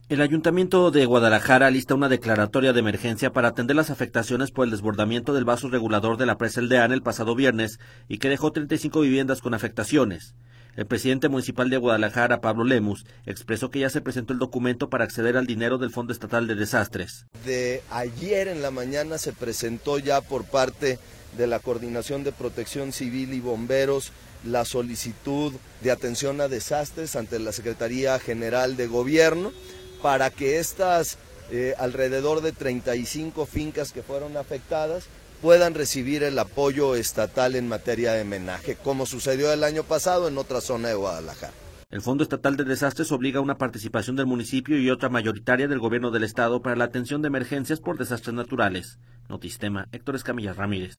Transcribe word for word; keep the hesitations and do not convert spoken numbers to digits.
El Ayuntamiento de Guadalajara alista una declaratoria de emergencia para atender las afectaciones por el desbordamiento del vaso regulador de la presa El Deán el pasado viernes y que dejó treinta y cinco viviendas con afectaciones. El presidente municipal de Guadalajara, Pablo Lemus, expresó que ya se presentó el documento para acceder al dinero del Fondo Estatal de Desastres. De ayer en la mañana se presentó ya por parte de la Coordinación de Protección Civil y Bomberos la solicitud de atención a desastres ante la Secretaría General de Gobierno, para que estas eh, alrededor de treinta y cinco fincas que fueron afectadas puedan recibir el apoyo estatal en materia de menaje, como sucedió el año pasado en otra zona de Guadalajara. El Fondo Estatal de Desastres obliga a una participación del municipio y otra mayoritaria del gobierno del estado para la atención de emergencias por desastres naturales. Notisistema, Héctor Escamilla Ramírez.